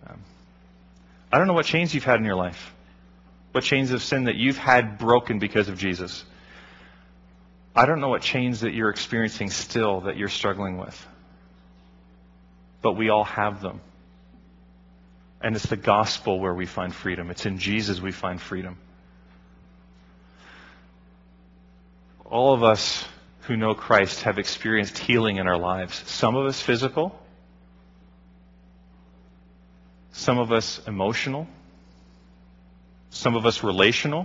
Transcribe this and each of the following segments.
I don't know what chains you've had in your life, what chains of sin that you've had broken because of Jesus. I don't know what chains that you're experiencing still that you're struggling with. But we all have them. And it's the gospel where we find freedom. It's in Jesus we find freedom. All of us who know Christ have experienced healing in our lives. Some of us physical. Some of us emotional. Some of us relational.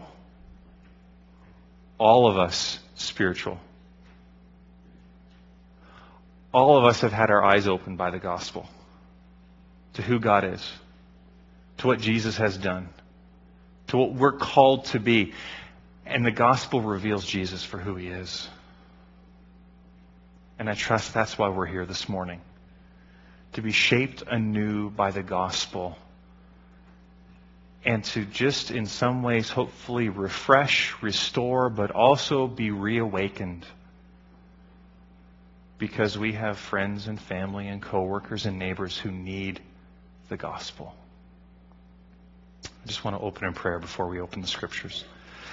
All of us spiritual. All of us have had our eyes opened by the gospel to who God is, to what Jesus has done, to what we're called to be. And the gospel reveals Jesus for who he is. And I trust that's why we're here this morning, to be shaped anew by the gospel and to just in some ways hopefully refresh, restore, but also be reawakened. Because we have friends and family and coworkers and neighbors who need the gospel. I just want to open in prayer before we open the scriptures.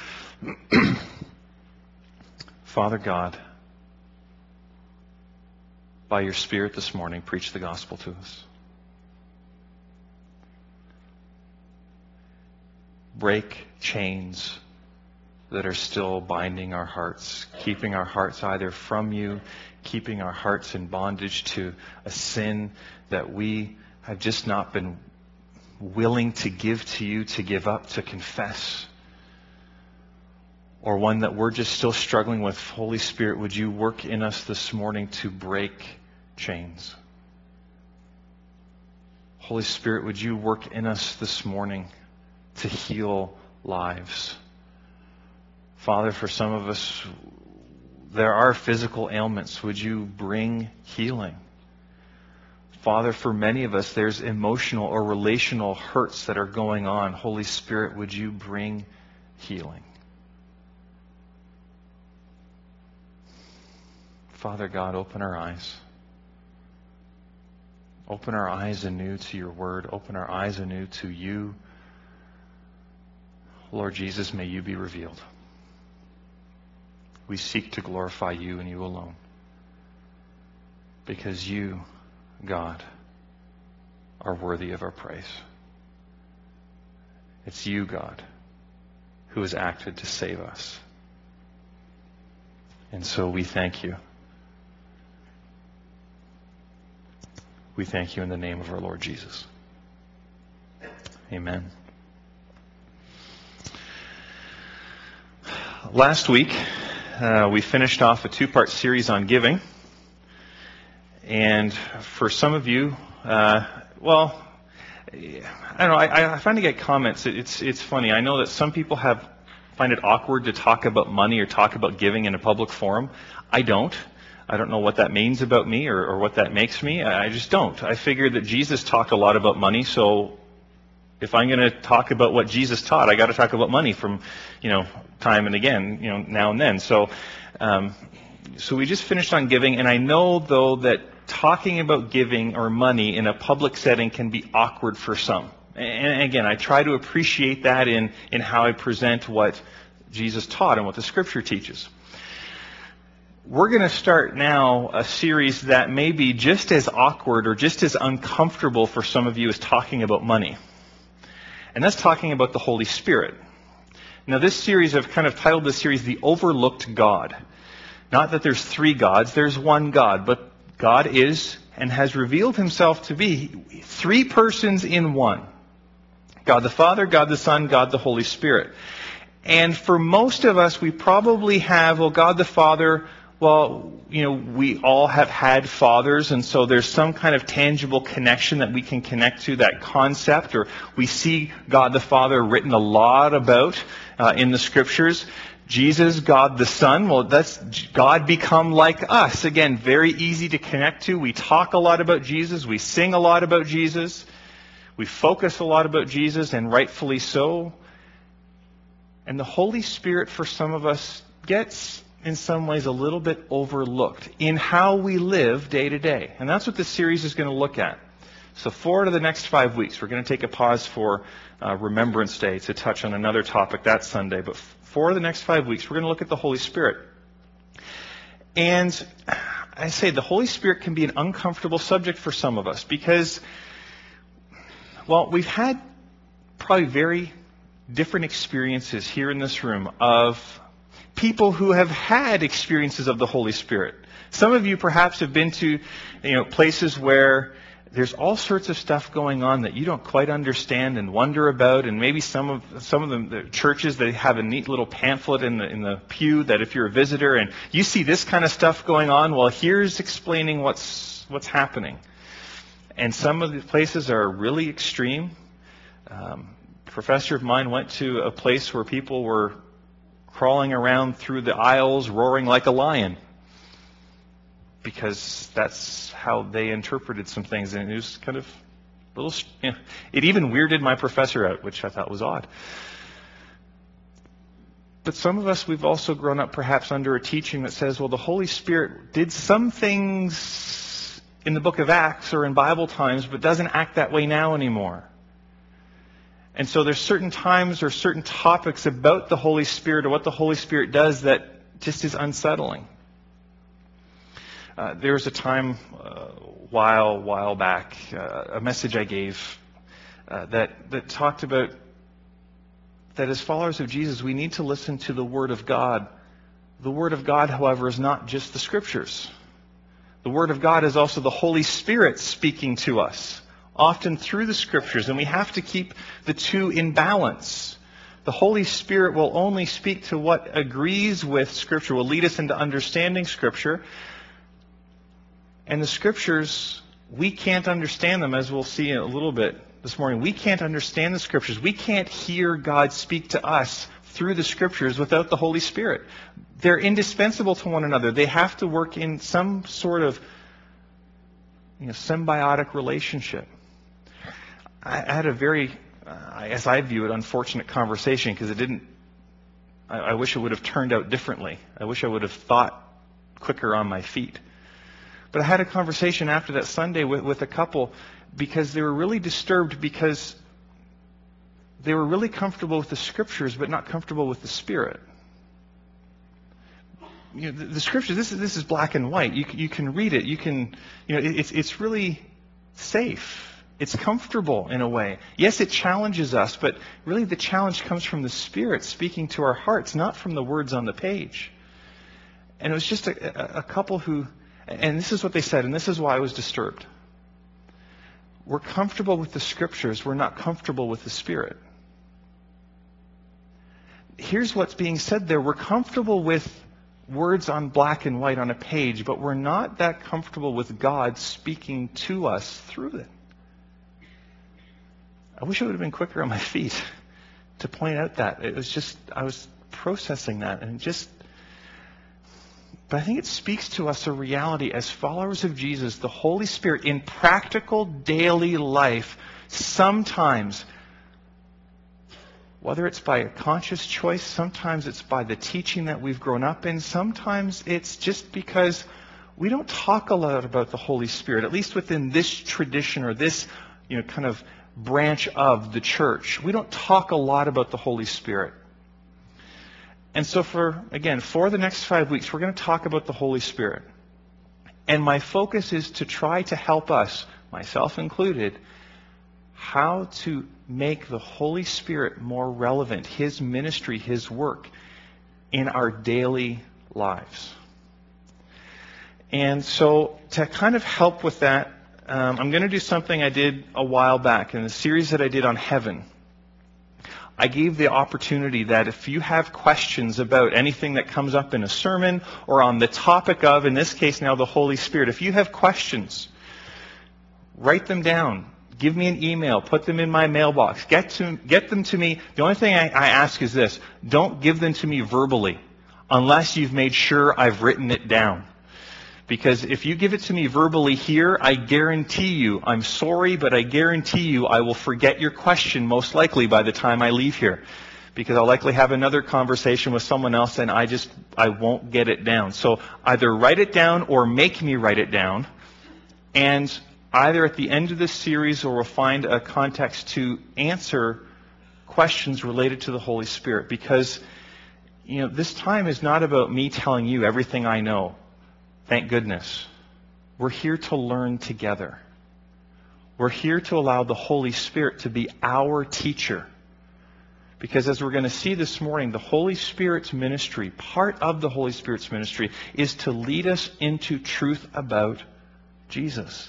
Father God, by your Spirit this morning, preach the gospel to us. Break chains that are still binding our hearts, keeping our hearts either from you, keeping our hearts in bondage to a sin that we have just not been willing to give to you, to give up, to confess. Or one that we're just still struggling with. Holy Spirit, would you work in us this morning to break chains? Holy Spirit, would you work in us this morning to heal lives? Father, for some of us, there are physical ailments. Would you bring healing? Father, for many of us, there's emotional or relational hurts that are going on. Holy Spirit, would you bring healing? Father God, open our eyes. Open our eyes anew to your word. Open our eyes anew to you. Lord Jesus, may you be revealed. We seek to glorify you and you alone. Because you, God, are worthy of our praise. It's you, God, who has acted to save us. And so we thank you. We thank you in the name of our Lord Jesus. Amen. Last week, we finished off a two-part series on giving. And for some of you, I don't know, I find to get comments. It's funny. I know that some people find it awkward to talk about money or talk about giving in a public forum. I don't. I don't know what that means about me or what that makes me. I just don't. I figure that Jesus talked a lot about money, so if I'm going to talk about what Jesus taught, I got to talk about money from, time and again, now and then. So we just finished on giving, and I know though that talking about giving or money in a public setting can be awkward for some. And again, I try to appreciate that in how I present what Jesus taught and what the Scripture teaches. We're going to start now a series that may be just as awkward or just as uncomfortable for some of you as talking about money. And that's talking about the Holy Spirit. Now this series, I've kind of titled this series, The Overlooked God. Not that there's three gods, there's one God, but God is and has revealed himself to be three persons in one. God the Father, God the Son, God the Holy Spirit. And for most of us, we probably have, God the Father, we all have had fathers, and so there's some kind of tangible connection that we can connect to that concept, or we see God the Father written a lot about in the Scriptures. Jesus, God the Son, that's God become like us. Again, very easy to connect to. We talk a lot about Jesus. We sing a lot about Jesus. We focus a lot about Jesus, and rightfully so. And the Holy Spirit, for some of us, gets in some ways a little bit overlooked in how we live day to day. And that's what this series is going to look at. So 4 to the next 5 weeks. We're going to take a pause for Remembrance Day to touch on another topic that Sunday. But 4 of the next 5 weeks, we're going to look at the Holy Spirit. And I say the Holy Spirit can be an uncomfortable subject for some of us because, well, we've had probably very different experiences here in this room of people who have had experiences of the Holy Spirit. Some of you perhaps have been to, places where there's all sorts of stuff going on that you don't quite understand and wonder about, and maybe some of them, the churches, they have a neat little pamphlet in the pew that if you're a visitor and you see this kind of stuff going on, well, here's explaining what's happening. And some of the places are really extreme. A professor of mine went to a place where people were crawling around through the aisles, roaring like a lion, because that's how they interpreted some things, and it was kind of a little, it even weirded my professor out, which I thought was odd. But some of us, we've also grown up perhaps under a teaching that says, well, the Holy Spirit did some things in the book of Acts or in Bible times, but doesn't act that way now anymore. And so there's certain times or certain topics about the Holy Spirit or what the Holy Spirit does that just is unsettling. There was a time while back, a message I gave that talked about that as followers of Jesus, we need to listen to the Word of God. The Word of God, however, is not just the Scriptures. The Word of God is also the Holy Spirit speaking to us, often through the Scriptures, and we have to keep the two in balance. The Holy Spirit will only speak to what agrees with Scripture, will lead us into understanding Scripture. And the Scriptures, we can't understand them, as we'll see in a little bit this morning. We can't understand the Scriptures. We can't hear God speak to us through the Scriptures without the Holy Spirit. They're indispensable to one another. They have to work in some sort of symbiotic relationship. I had a very, as I view it, unfortunate conversation because I wish it would have turned out differently. I wish I would have thought quicker on my feet. But I had a conversation after that Sunday with a couple because they were really disturbed because they were really comfortable with the Scriptures but not comfortable with the Spirit. The Scriptures, this is black and white. You can read it. You can, it's really safe. It's comfortable in a way. Yes, it challenges us, but really the challenge comes from the Spirit speaking to our hearts, not from the words on the page. And it was just a couple who, and this is what they said, and this is why I was disturbed. We're comfortable with the Scriptures. We're not comfortable with the Spirit. Here's what's being said there. We're comfortable with words on black and white on a page, but we're not that comfortable with God speaking to us through it. I wish I would have been quicker on my feet to point out that. It was just, I was processing that and but I think it speaks to us a reality as followers of Jesus, the Holy Spirit in practical daily life, sometimes, whether it's by a conscious choice, sometimes it's by the teaching that we've grown up in, sometimes it's just because we don't talk a lot about the Holy Spirit, at least within this tradition or this, kind of branch of the church. We don't talk a lot about the Holy Spirit. And so for the next 5 weeks, we're going to talk about the Holy Spirit. And my focus is to try to help us, myself included, how to make the Holy Spirit more relevant, His ministry, His work, in our daily lives. And so to kind of help with that, I'm going to do something I did a while back in the series that I did on heaven. I gave the opportunity that if you have questions about anything that comes up in a sermon or on the topic of, in this case now, the Holy Spirit, if you have questions, write them down. Give me an email. Put them in my mailbox. Get them to me. The only thing I ask is this. Don't give them to me verbally unless you've made sure I've written it down. Because if you give it to me verbally here, I guarantee you, I'm sorry, but I guarantee you I will forget your question most likely by the time I leave here. Because I'll likely have another conversation with someone else and I won't get it down. So either write it down or make me write it down. And either at the end of this series or we'll find a context to answer questions related to the Holy Spirit. Because, this time is not about me telling you everything I know. Thank goodness. We're here to learn together. We're here to allow the Holy Spirit to be our teacher. Because as we're going to see this morning, the Holy Spirit's ministry, part of the Holy Spirit's ministry, is to lead us into truth about Jesus,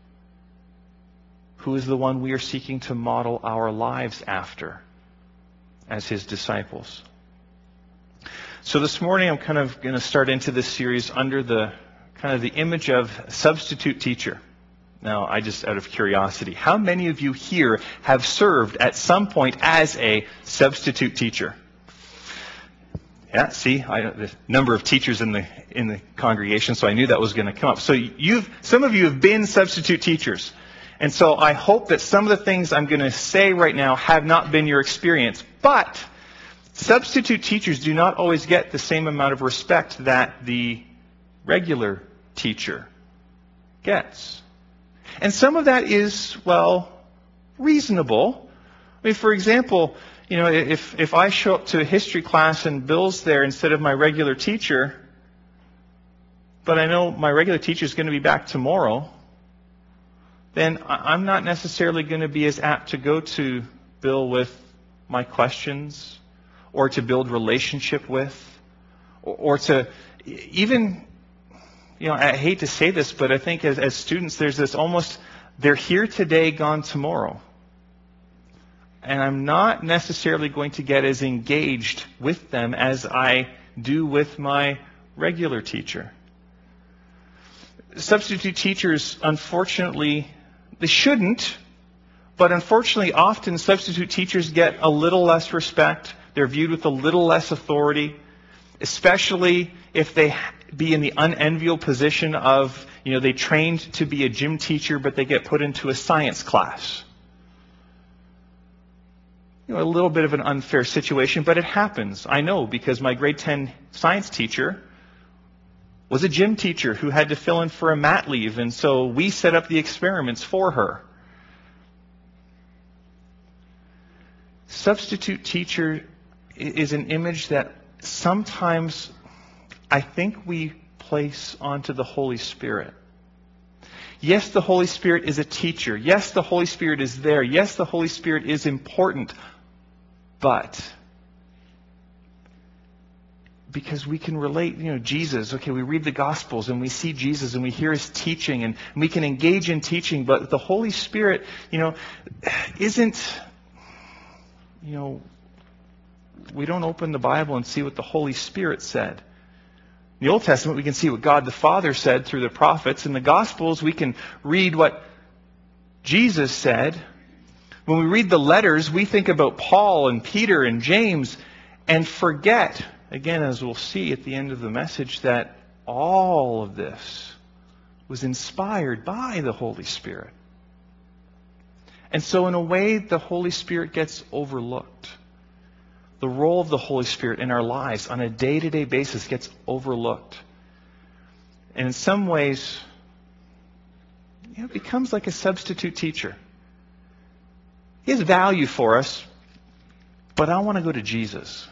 who is the one we are seeking to model our lives after as His disciples. So this morning I'm kind of going to start into this series under the image of substitute teacher. Now, out of curiosity, how many of you here have served at some point as a substitute teacher? Yeah, see, the number of teachers in the congregation, so I knew that was going to come up. So some of you have been substitute teachers. And so I hope that some of the things I'm going to say right now have not been your experience. But substitute teachers do not always get the same amount of respect that the regular teacher gets. And some of that is, reasonable. I mean, for example, if I show up to a history class and Bill's there instead of my regular teacher, but I know my regular teacher is going to be back tomorrow, then I'm not necessarily going to be as apt to go to Bill with my questions, or to build relationship with, or to even... I hate to say this, but I think as students, there's this almost, they're here today, gone tomorrow. And I'm not necessarily going to get as engaged with them as I do with my regular teacher. Substitute teachers, unfortunately, they shouldn't, but unfortunately, often substitute teachers get a little less respect. They're viewed with a little less authority, especially if they be in the unenviable position of, they trained to be a gym teacher, but they get put into a science class. A little bit of an unfair situation, but it happens. I know, because my grade 10 science teacher was a gym teacher who had to fill in for a mat leave, and so we set up the experiments for her. Substitute teacher is an image that sometimes I think we place onto the Holy Spirit. Yes, the Holy Spirit is a teacher. Yes, the Holy Spirit is there. Yes, the Holy Spirit is important. But because we can relate, Jesus, okay, we read the Gospels and we see Jesus and we hear His teaching and we can engage in teaching, but the Holy Spirit, isn't, we don't open the Bible and see what the Holy Spirit said. In the Old Testament, we can see what God the Father said through the prophets. In the Gospels, we can read what Jesus said. When we read the letters, we think about Paul and Peter and James and forget, again, as we'll see at the end of the message, that all of this was inspired by the Holy Spirit. And so in a way, the Holy Spirit gets overlooked. The role of the Holy Spirit in our lives on a day-to-day basis gets overlooked. And in some ways, it becomes like a substitute teacher. He has value for us, but I want to go to Jesus.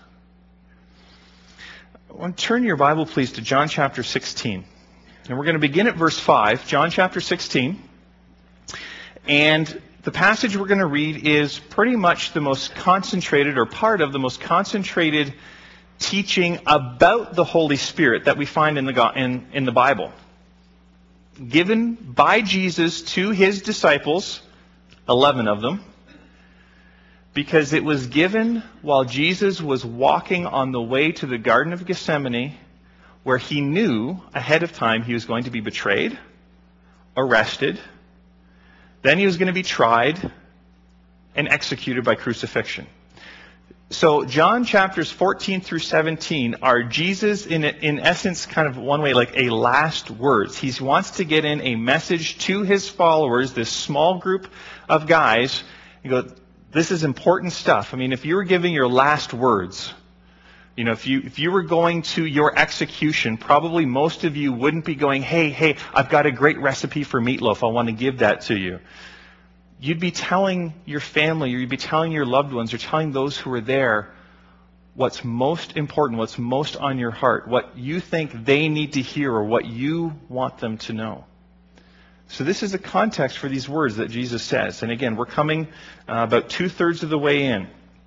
I want to turn your Bible, please, to John chapter 16. And we're going to begin at verse 5, John chapter 16. And the passage we're going to read is pretty much the most concentrated, or part of the most concentrated teaching about the Holy Spirit that we find in the Bible. Given by Jesus to His disciples, 11 of them, because it was given while Jesus was walking on the way to the Garden of Gethsemane, where He knew ahead of time He was going to be betrayed, arrested, then He was going to be tried and executed by crucifixion. So John chapters 14 through 17 are Jesus, in essence, kind of one way, like a last words. He wants to get in a message to His followers, this small group of guys. You go, this is important stuff. I mean, if you were giving your last words You know, if you were going to your execution, probably most of you wouldn't be going, hey, I've got a great recipe for meatloaf. I want to give that to you. You'd be telling your family, or you'd be telling your loved ones, or telling those who are there what's most important, what's most on your heart, what you think they need to hear, or what you want them to know. So this is the context for these words that Jesus says. And again, we're coming about 2/3 of the way in.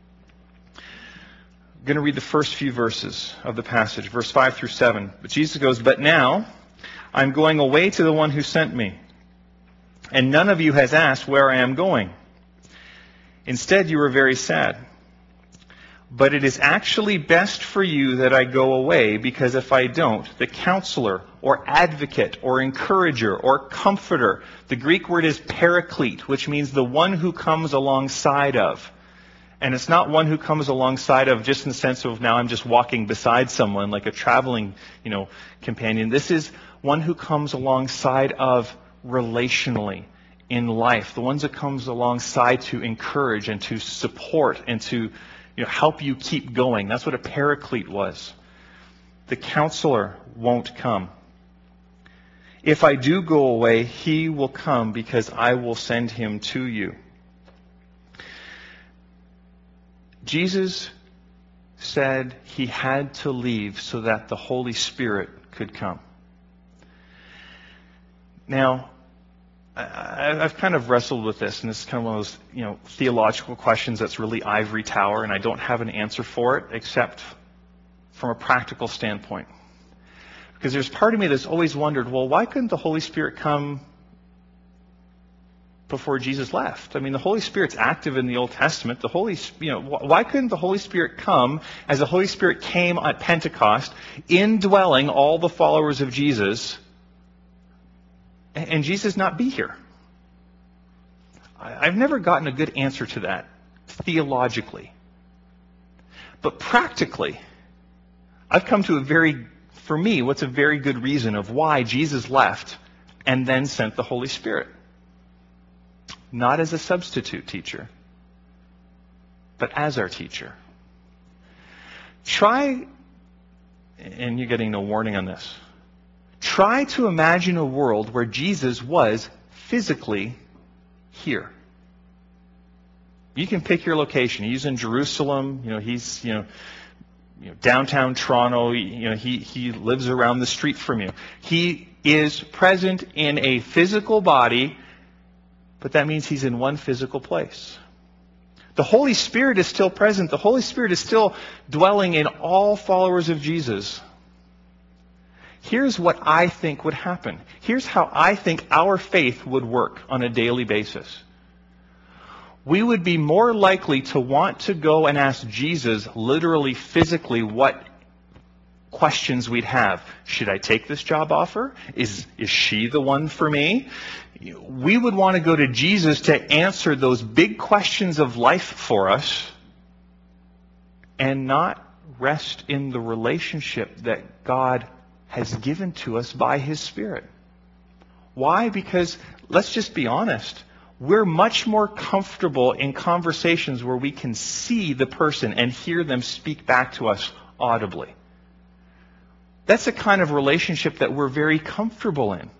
I'm going to read the first few verses of the passage, verse 5 through 7. But Jesus goes, "But now I'm going away to the one who sent me, and none of you has asked where I am going. Instead, you are very sad. But it is actually best for you that I go away, because if I don't, the counselor or advocate or encourager or comforter, the Greek word is paraclete, which means the one who comes alongside of. And it's not one who comes alongside of just in the sense of now I'm just walking beside someone like a traveling, companion. This is one who comes alongside of relationally in life. The ones that comes alongside to encourage and to support and to help you keep going. That's what a paraclete was. The counselor won't come. If I do go away, he will come because I will send him to you." Jesus said he had to leave so that the Holy Spirit could come. Now, I've kind of wrestled with this, and this is kind of one of those, theological questions that's really ivory tower, and I don't have an answer for it except from a practical standpoint. Because there's part of me that's always wondered, well, why couldn't the Holy Spirit come before Jesus left? I mean, the Holy Spirit's active in the Old Testament. Why couldn't the Holy Spirit come as the Holy Spirit came at Pentecost, indwelling all the followers of Jesus, and Jesus not be here? I've never gotten a good answer to that theologically. But practically, I've come to what's a very good reason of why Jesus left and then sent the Holy Spirit. Not as a substitute teacher, but as our teacher. Try, and you're getting no warning on this, try to imagine a world where Jesus was physically here. You can pick your location. He's in Jerusalem. He's downtown Toronto. He lives around the street from you. He is present in a physical body, but that means he's in one physical place. The Holy Spirit is still present. The Holy Spirit is still dwelling in all followers of Jesus. Here's what I think would happen. Here's how I think our faith would work on a daily basis. We would be more likely to want to go and ask Jesus literally, physically, what questions we'd have. Should I take this job offer? Is she the one for me? We would want to go to Jesus to answer those big questions of life for us and not rest in the relationship that God has given to us by His Spirit. Why? Because, let's just be honest, we're much more comfortable in conversations where we can see the person and hear them speak back to us audibly. That's a kind of relationship that we're very comfortable in.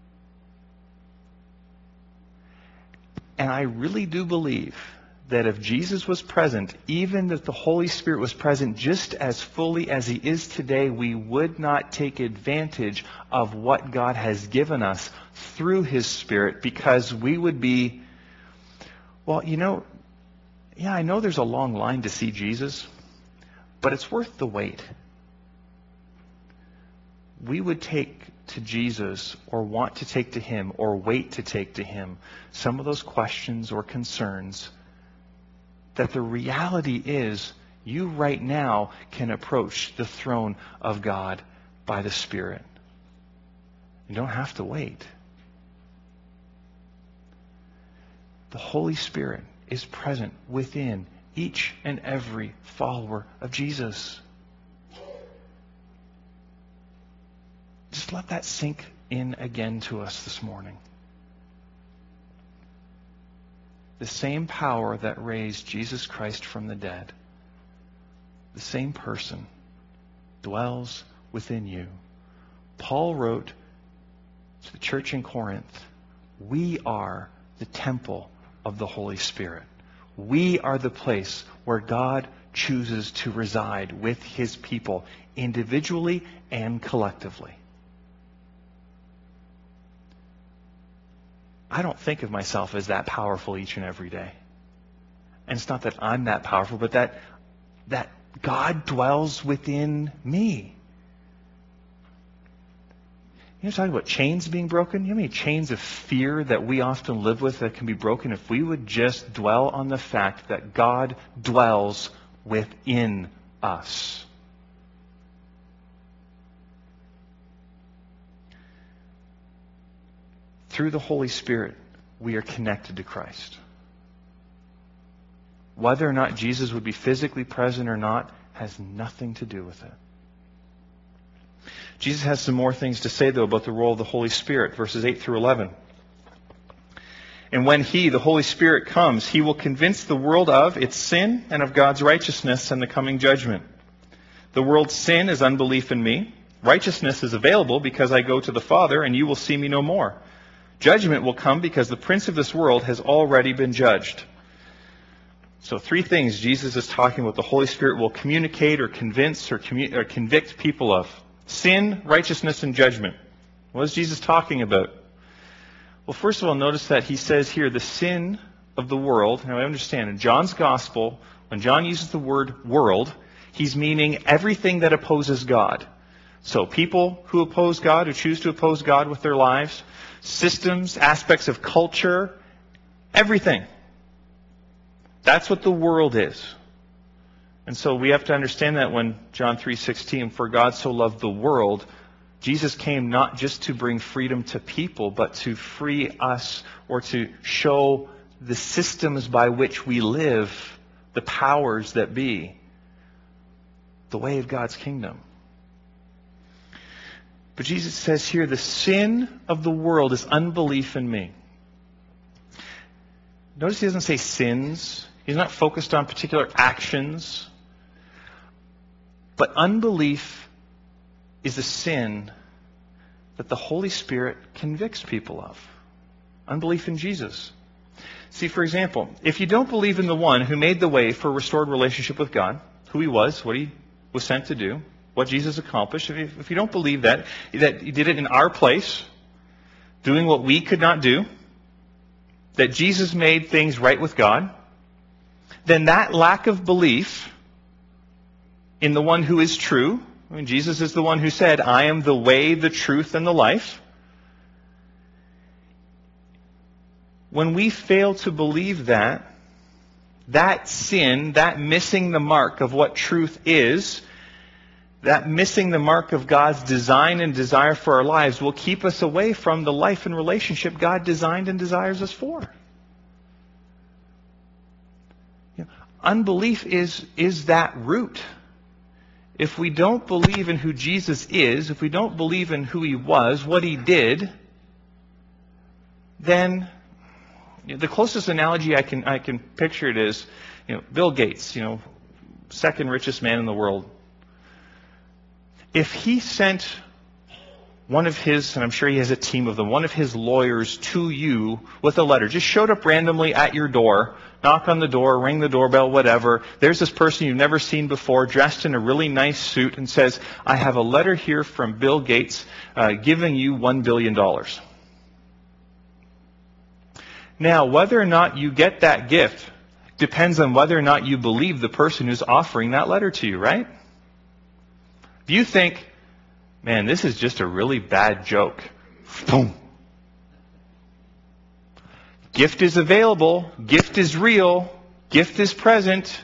And I really do believe that if Jesus was present, even if the Holy Spirit was present just as fully as He is today, we would not take advantage of what God has given us through His Spirit, because we would be, I know there's a long line to see Jesus, but it's worth the wait. We would take to Jesus, or want to take to Him, or wait to take to Him some of those questions or concerns that the reality is you right now can approach the throne of God by the Spirit. You don't have to wait. The Holy Spirit is present within each and every follower of Jesus. Just let that sink in again to us this morning. The same power that raised Jesus Christ from the dead, the same person, dwells within you. Paul wrote to the church in Corinth, we are the temple of the Holy Spirit. We are the place where God chooses to reside with his people, individually and collectively. I don't think of myself as that powerful each and every day. And it's not that I'm that powerful, but that God dwells within me. You know, talking about chains being broken? You know how many chains of fear that we often live with that can be broken if we would just dwell on the fact that God dwells within us? Through the Holy Spirit, we are connected to Christ. Whether or not Jesus would be physically present or not has nothing to do with it. Jesus has some more things to say, though, about the role of the Holy Spirit, verses 8 through 11. And when He, the Holy Spirit, comes, He will convince the world of its sin and of God's righteousness and the coming judgment. The world's sin is unbelief in me. Righteousness is available because I go to the Father, and you will see me no more. Judgment will come because the prince of this world has already been judged. So 3 things Jesus is talking about the Holy Spirit will communicate or convince or convict people of. Sin, righteousness, and judgment. What is Jesus talking about? Well, first of all, notice that he says here, the sin of the world. Now, I understand, in John's Gospel, when John uses the word world, he's meaning everything that opposes God. So people who oppose God, who choose to oppose God with their lives, systems, aspects of culture, everything. That's what the world is. And so we have to understand that when John 3:16, for God so loved the world, Jesus came not just to bring freedom to people, but to free us or to show the systems by which we live, the powers that be, the way of God's kingdom. But Jesus says here, the sin of the world is unbelief in me. Notice he doesn't say sins. He's not focused on particular actions. But unbelief is a sin that the Holy Spirit convicts people of. Unbelief in Jesus. See, for example, if you don't believe in the one who made the way for a restored relationship with God, who he was, what he was sent to do, what Jesus accomplished, if you don't believe that he did it in our place, doing what we could not do, that Jesus made things right with God, then that lack of belief in the one who is true, I mean, Jesus is the one who said, I am the way, the truth, and the life. When we fail to believe that sin, that missing the mark of what truth is, that missing the mark of God's design and desire for our lives will keep us away from the life and relationship God designed and desires us for. Unbelief is that root. If we don't believe in who Jesus is, if we don't believe in who he was, what he did, then the closest analogy I can picture it is, Bill Gates, second richest man in the world. If he sent one of his, and I'm sure he has a team of them, one of his lawyers to you with a letter, just showed up randomly at your door, knock on the door, ring the doorbell, whatever. There's this person you've never seen before, dressed in a really nice suit, and says, I have a letter here from Bill Gates giving you $1 billion. Now, whether or not you get that gift depends on whether or not you believe the person who's offering that letter to you, right? If you think, man, this is just a really bad joke, boom. Gift is available, gift is real, gift is present,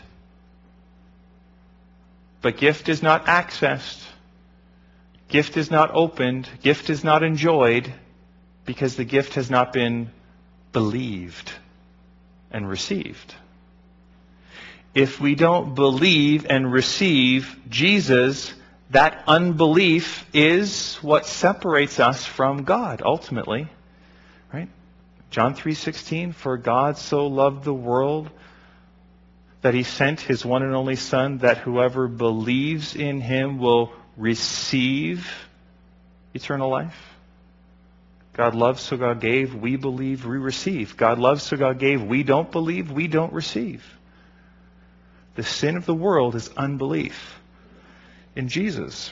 but gift is not accessed, gift is not opened, gift is not enjoyed, because the gift has not been believed and received. If we don't believe and receive Jesus, that unbelief is what separates us from God, ultimately. Right? John 3:16, for God so loved the world that he sent his one and only Son, that whoever believes in him will receive eternal life? God loves, so God gave. We believe, we receive. God loves, so God gave. We don't believe, we don't receive. The sin of the world is unbelief in Jesus.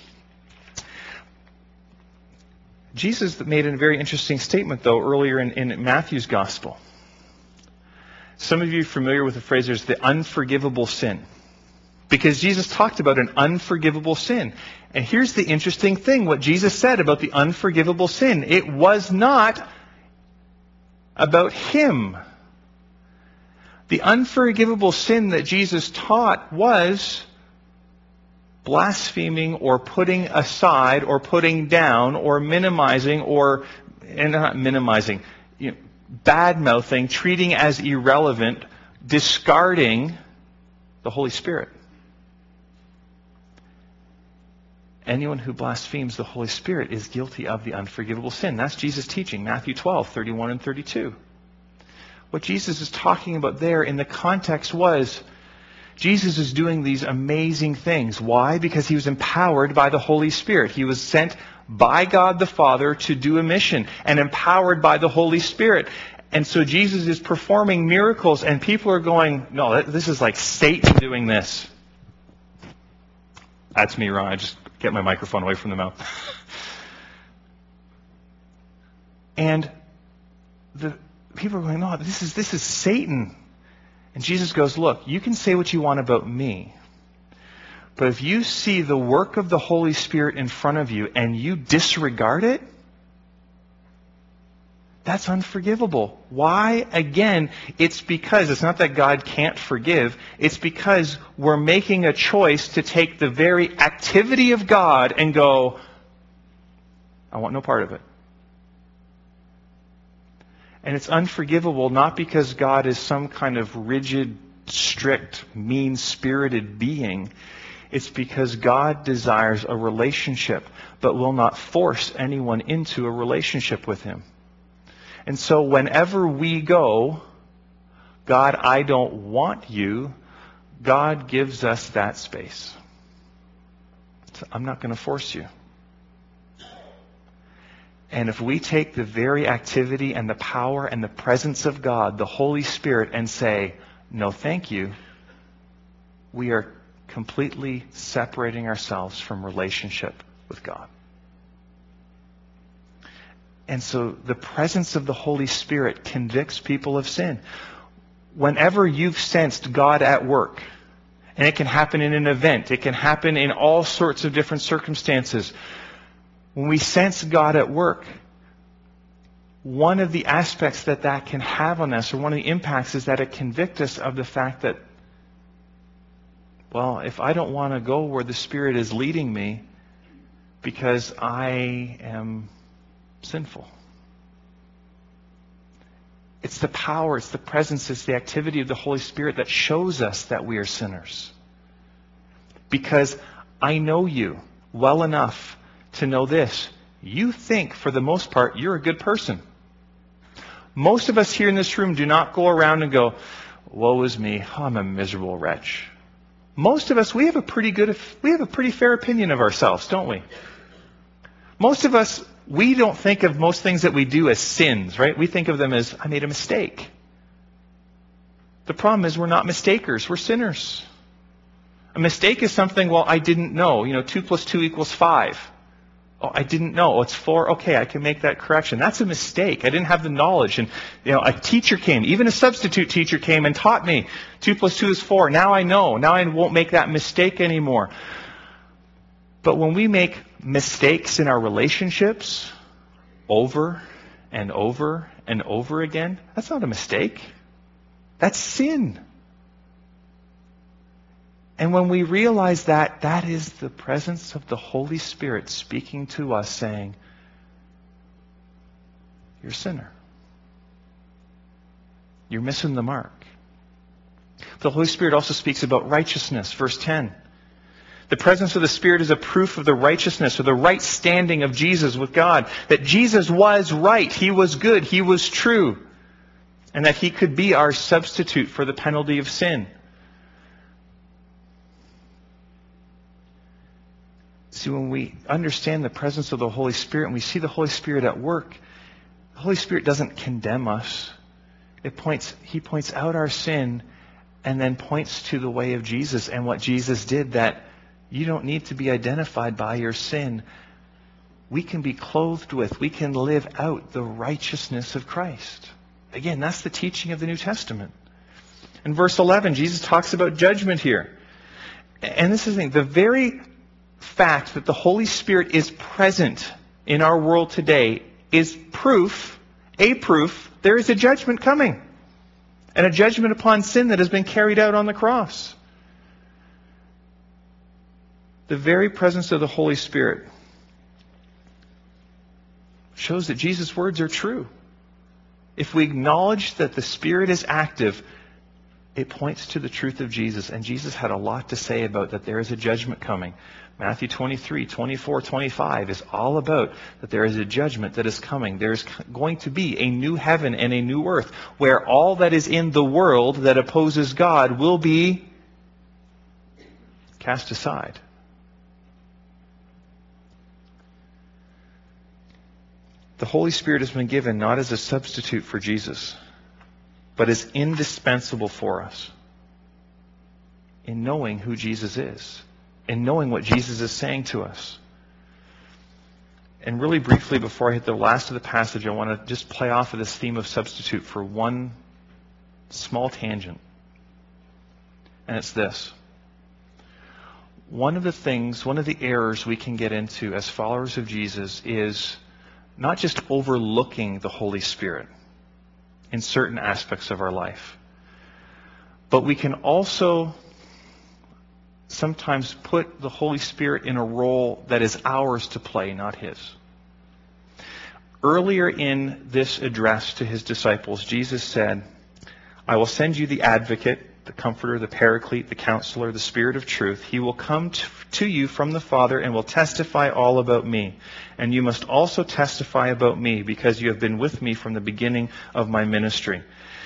Jesus made a very interesting statement, though, earlier in Matthew's Gospel. Some of you are familiar with the phrase, there's the unforgivable sin. Because Jesus talked about an unforgivable sin. And here's the interesting thing, what Jesus said about the unforgivable sin. It was not about him. The unforgivable sin that Jesus taught was blaspheming or putting aside or putting down or minimizing and not minimizing, bad-mouthing, treating as irrelevant, discarding the Holy Spirit. Anyone who blasphemes the Holy Spirit is guilty of the unforgivable sin. That's Jesus' teaching, Matthew 12, 31 and 32. What Jesus is talking about there in the context was, Jesus is doing these amazing things. Why? Because he was empowered by the Holy Spirit. He was sent by God the Father to do a mission and empowered by the Holy Spirit. And so Jesus is performing miracles and people are going, no, this is like Satan doing this. That's me, Ron. I just get my microphone away from the mouth. And the people are going, no, this is Satan. And Jesus goes, look, you can say what you want about me, but if you see the work of the Holy Spirit in front of you and you disregard it, that's unforgivable. Why? Again, it's because it's not that God can't forgive. It's because we're making a choice to take the very activity of God and go, I want no part of it. And it's unforgivable not because God is some kind of rigid, strict, mean-spirited being. It's because God desires a relationship, but will not force anyone into a relationship with him. And so whenever we go, God, I don't want you, God gives us that space. So I'm not going to force you. And if we take the very activity and the power and the presence of God, the Holy Spirit, and say, no, thank you, we are completely separating ourselves from relationship with God. And so the presence of the Holy Spirit convicts people of sin. Whenever you've sensed God at work, and it can happen in an event, it can happen in all sorts of different circumstances. When we sense God at work, one of the aspects that can have on us, or one of the impacts, is that it convicts us of the fact that, well, if I don't want to go where the Spirit is leading me because I am sinful. It's the power, it's the presence, it's the activity of the Holy Spirit that shows us that we are sinners. Because I know you well enough to know this. You think, for the most part, you're a good person. Most of us here in this room do not go around and go, woe is me, I'm a miserable wretch. Most of us, we have a pretty fair opinion of ourselves, don't we? Most of us, we don't think of most things that we do as sins, right? We think of them as, I made a mistake. The problem is we're not mistakers, we're sinners. A mistake is something, well, I didn't know. 2 + 2 = 5. Oh, I didn't know. Oh, it's 4. Okay, I can make that correction. That's a mistake. I didn't have the knowledge. And, a teacher came, even a substitute teacher came and taught me 2 + 2 = 4. Now I know. Now I won't make that mistake anymore. But when we make mistakes in our relationships over and over and over again, that's not a mistake. That's sin. And when we realize that, that is the presence of the Holy Spirit speaking to us saying, you're a sinner. You're missing the mark. The Holy Spirit also speaks about righteousness, verse 10. The presence of the Spirit is a proof of the righteousness or the right standing of Jesus with God. That Jesus was right. He was good. He was true. And that He could be our substitute for the penalty of sin. See, when we understand the presence of the Holy Spirit and we see the Holy Spirit at work, the Holy Spirit doesn't condemn us. He points out our sin and then points to the way of Jesus and what Jesus did, that you don't need to be identified by your sin. We can be clothed with, we can live out the righteousness of Christ. Again, that's the teaching of the New Testament. In verse 11, Jesus talks about judgment here. And this is the thing, the very fact that the Holy Spirit is present in our world today is proof there is a judgment coming. And a judgment upon sin that has been carried out on the cross. The very presence of the Holy Spirit shows that Jesus' words are true. If we acknowledge that the Spirit is active, it points to the truth of Jesus. And Jesus had a lot to say about that there is a judgment coming. Matthew 23, 24, 25 is all about that there is a judgment that is coming. There's going to be a new heaven and a new earth where all that is in the world that opposes God will be cast aside. The Holy Spirit has been given not as a substitute for Jesus, but as indispensable for us in knowing who Jesus is, in knowing what Jesus is saying to us. And really briefly, before I hit the last of the passage, I want to just play off of this theme of substitute for one small tangent. And it's this. One of the errors we can get into as followers of Jesus is not just overlooking the Holy Spirit in certain aspects of our life, but we can also sometimes put the Holy Spirit in a role that is ours to play, not His. Earlier in this address to His disciples, Jesus said, I will send you the Advocate, the Comforter, the Paraclete, the Counselor, the Spirit of Truth. He will come to you from the Father and will testify all about me. And you must also testify about me because you have been with me from the beginning of my ministry.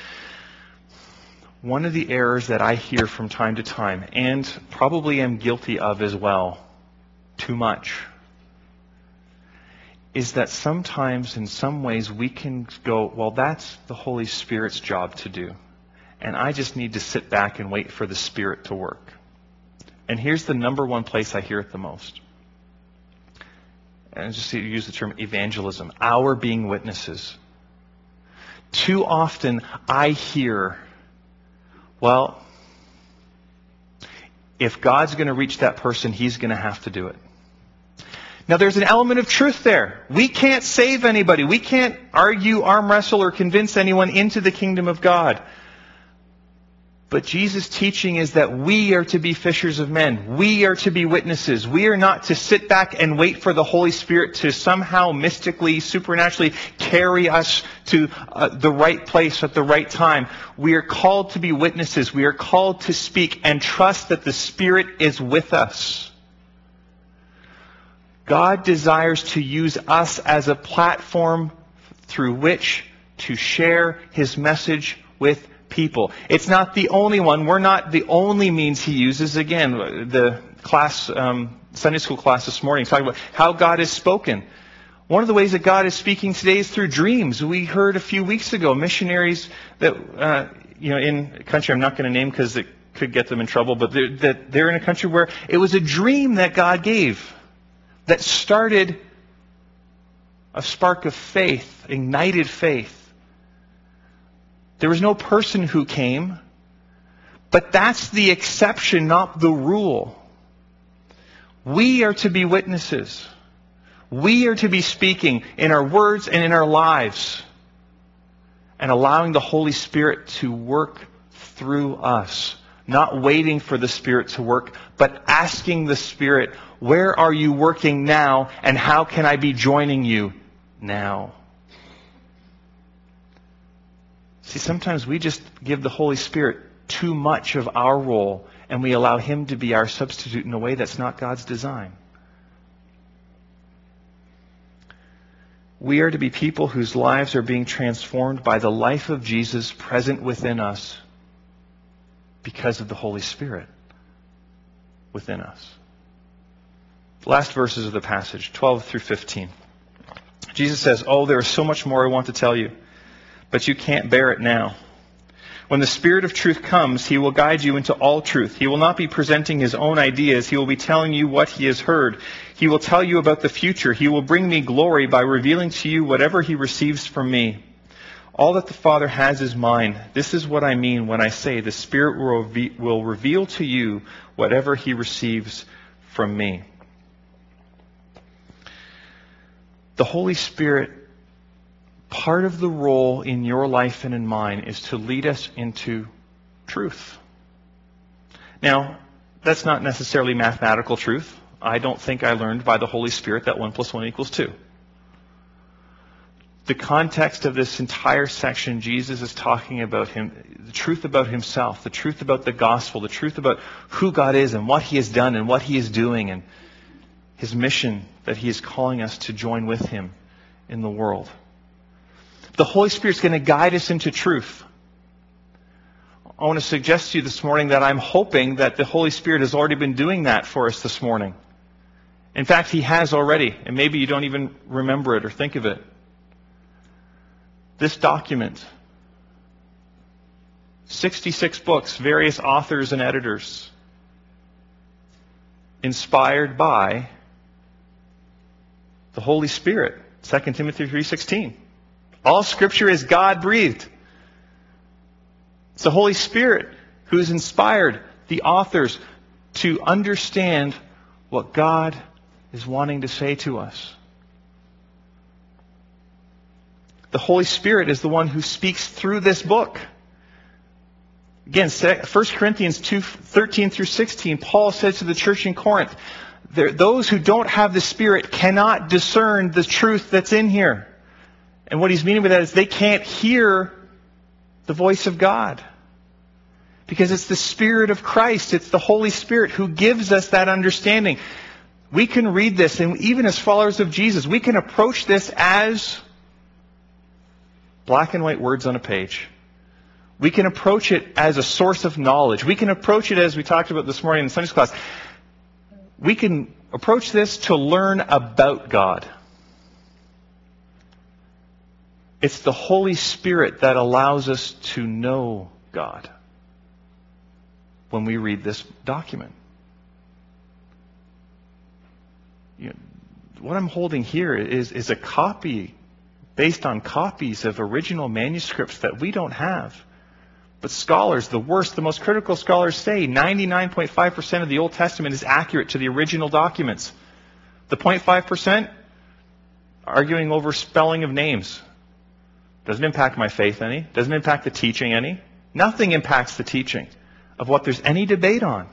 One of the errors that I hear from time to time, and probably am guilty of as well, too much, is that sometimes in some ways we can go, well, that's the Holy Spirit's job to do. And I just need to sit back and wait for the Spirit to work. And here's the number one place I hear it the most. And just to use the term evangelism, our being witnesses. Too often I hear, well, if God's going to reach that person, He's going to have to do it. Now there's an element of truth there. We can't save anybody. We can't argue, arm wrestle, or convince anyone into the kingdom of God. But Jesus' teaching is that we are to be fishers of men. We are to be witnesses. We are not to sit back and wait for the Holy Spirit to somehow mystically, supernaturally carry us to the right place at the right time. We are called to be witnesses. We are called to speak and trust that the Spirit is with us. God desires to use us as a platform through which to share His message with people. It's not the only one. We're not the only means He uses. Again, the class, Sunday school class this morning, talking about how God has spoken. One of the ways that God is speaking today is through dreams. We heard a few weeks ago missionaries that, in a country I'm not going to name because it could get them in trouble, but they're in a country where it was a dream that God gave that started a spark of faith, ignited faith. There was no person who came, but that's the exception, not the rule. We are to be witnesses. We are to be speaking in our words and in our lives and allowing the Holy Spirit to work through us. Not waiting for the Spirit to work, but asking the Spirit, where are you working now and how can I be joining you now? See, sometimes we just give the Holy Spirit too much of our role and we allow Him to be our substitute in a way that's not God's design. We are to be people whose lives are being transformed by the life of Jesus present within us because of the Holy Spirit within us. Last verses of the passage, 12 through 15. Jesus says, "Oh, there is so much more I want to tell you, but you can't bear it now. When the Spirit of truth comes, He will guide you into all truth. He will not be presenting His own ideas. He will be telling you what He has heard. He will tell you about the future. He will bring me glory by revealing to you whatever He receives from me. All that the Father has is mine. This is what I mean when I say the Spirit will reveal to you whatever He receives from me." The Holy Spirit, part of the role in your life and in mine is to lead us into truth. Now, that's not necessarily mathematical truth. I don't think I learned by the Holy Spirit that 1 + 1 = 2. The context of this entire section, Jesus is talking about the truth about Himself, the truth about the gospel, the truth about who God is and what He has done and what He is doing and His mission that He is calling us to join with Him in the world. The Holy Spirit's going to guide us into truth. I want to suggest to you this morning that I'm hoping that the Holy Spirit has already been doing that for us this morning. In fact, He has already, and maybe you don't even remember it or think of it. This document, 66 books, various authors and editors, inspired by the Holy Spirit, 2 Timothy 3:16. All Scripture is God-breathed. It's the Holy Spirit who has inspired the authors to understand what God is wanting to say to us. The Holy Spirit is the one who speaks through this book. Again, 1 Corinthians 2:13 through 16, Paul says to the church in Corinth, those who don't have the Spirit cannot discern the truth that's in here. And what he's meaning by that is they can't hear the voice of God. Because it's the Spirit of Christ, it's the Holy Spirit who gives us that understanding. We can read this, and even as followers of Jesus, we can approach this as black and white words on a page. We can approach it as a source of knowledge. We can approach it as we talked about this morning in Sunday school class. We can approach this to learn about God. It's the Holy Spirit that allows us to know God when we read this document. What I'm holding here is a copy based on copies of original manuscripts that we don't have. But scholars, the most critical scholars say 99.5% of the Old Testament is accurate to the original documents. The 0.5%, arguing over spelling of names. Doesn't impact my faith any. Doesn't impact the teaching any. Nothing impacts the teaching of what there's any debate on.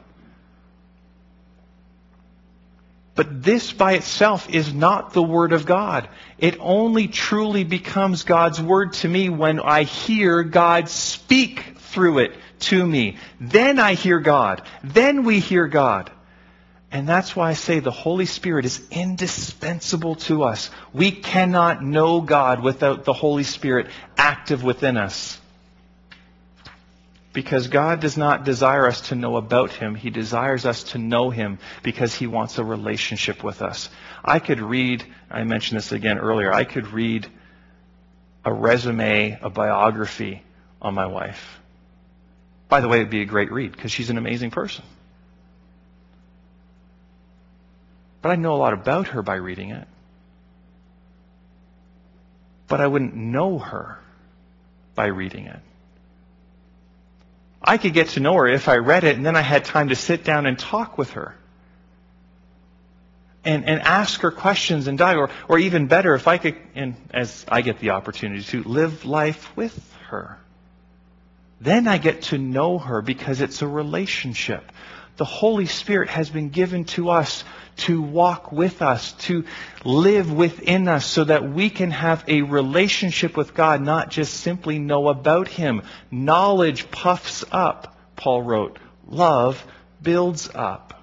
But this by itself is not the Word of God. It only truly becomes God's Word to me when I hear God speak through it to me. Then I hear God. Then we hear God. And that's why I say the Holy Spirit is indispensable to us. We cannot know God without the Holy Spirit active within us. Because God does not desire us to know about Him. He desires us to know Him because He wants a relationship with us. I mentioned this again earlier, I could read a resume, a biography on my wife. By the way, it'd be a great read because she's an amazing person. But I'd know a lot about her by reading it. But I wouldn't know her by reading it. I could get to know her if I read it and then I had time to sit down and talk with her. And ask her questions and dialogue. Or even better, if I could, and as I get the opportunity to, live life with her. Then I get to know her because it's a relationship. The Holy Spirit has been given to us to walk with us, to live within us so that we can have a relationship with God, not just simply know about Him. Knowledge puffs up, Paul wrote. Love builds up.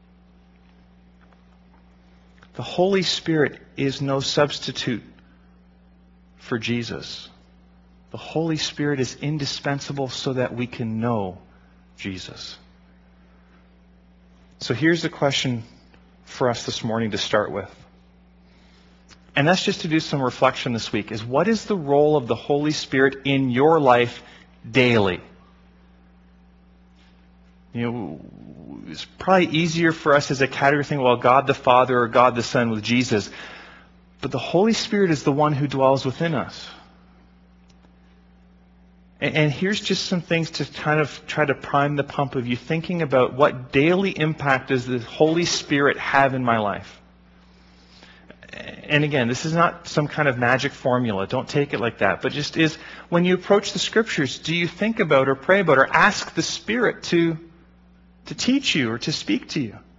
The Holy Spirit is no substitute for Jesus. The Holy Spirit is indispensable so that we can know Jesus. So here's the question for us this morning to start with. And that's just to do some reflection this week, is what is the role of the Holy Spirit in your life daily? It's probably easier for us as a category to think, well, God the Father or God the Son with Jesus. But the Holy Spirit is the one who dwells within us. And here's just some things to kind of try to prime the pump of you thinking about what daily impact does the Holy Spirit have in my life. And again, this is not some kind of magic formula. Don't take it like that. But just is, when you approach the Scriptures, do you think about or pray about or ask the Spirit to teach you or to speak to you?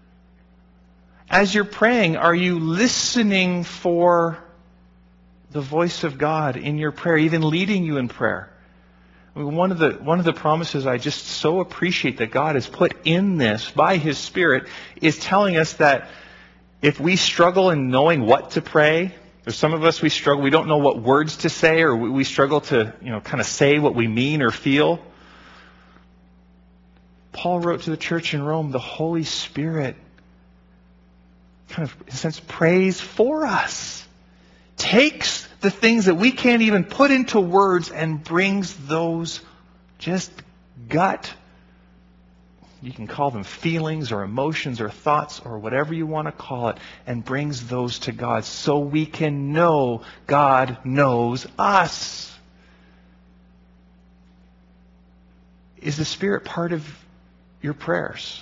As you're praying, are you listening for the voice of God in your prayer, even leading you in prayer? I mean, one of the promises I just so appreciate that God has put in this by His Spirit is telling us that if we struggle in knowing what to pray, there's some of us we struggle, we don't know what words to say, or we struggle to, kind of say what we mean or feel. Paul wrote to the church in Rome, the Holy Spirit kind of, in a sense, prays for us. Takes the things that we can't even put into words and brings those just gut, you can call them feelings or emotions or thoughts or whatever you want to call it, and brings those to God so we can know God knows us. Is the Spirit part of your prayers?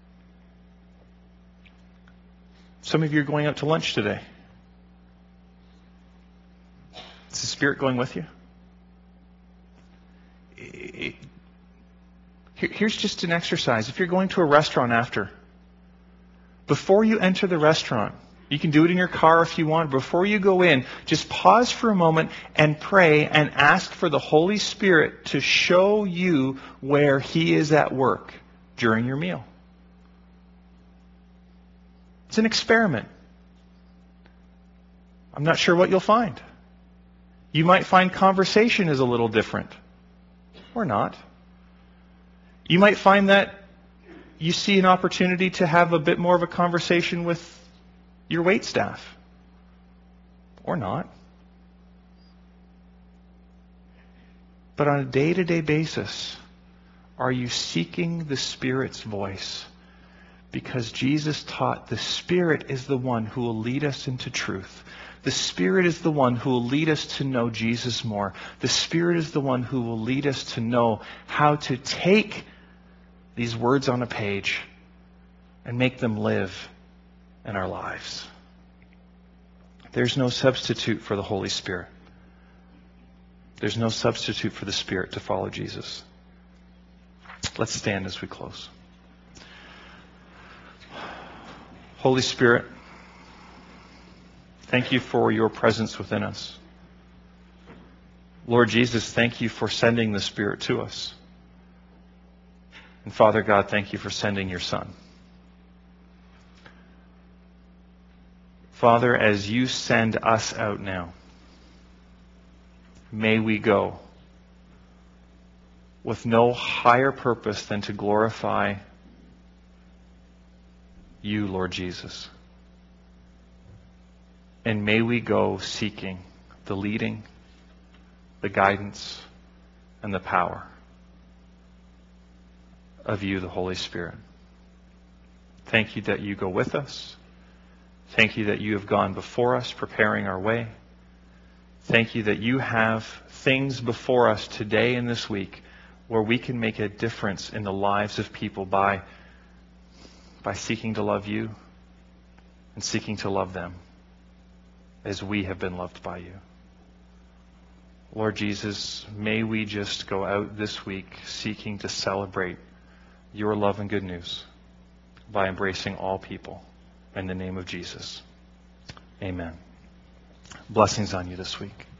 Some of you are going out to lunch today. Is the Spirit going with you? Here's just an exercise. If you're going to a restaurant after, before you enter the restaurant, you can do it in your car if you want. Before you go in, just pause for a moment and pray and ask for the Holy Spirit to show you where He is at work during your meal. It's an experiment. I'm not sure what you'll find. You might find conversation is a little different, or not. You might find that you see an opportunity to have a bit more of a conversation with your waitstaff, or not. But on a day-to-day basis, are you seeking the Spirit's voice? Because Jesus taught the Spirit is the one who will lead us into truth. The Spirit is the one who will lead us to know Jesus more. The Spirit is the one who will lead us to know how to take these words on a page and make them live in our lives. There's no substitute for the Holy Spirit. There's no substitute for the Spirit to follow Jesus. Let's stand as we close. Holy Spirit, thank you for your presence within us. Lord Jesus, thank you for sending the Spirit to us. And Father God, thank you for sending your Son. Father, as you send us out now, may we go with no higher purpose than to glorify you, Lord Jesus. And may we go seeking the leading, the guidance, and the power of you, the Holy Spirit. Thank you that you go with us. Thank you that you have gone before us, preparing our way. Thank you that you have things before us today and this week where we can make a difference in the lives of people by seeking to love you and seeking to love them as we have been loved by you. Lord Jesus, may we just go out this week seeking to celebrate your love and good news by embracing all people in the name of Jesus. Amen. Blessings on you this week.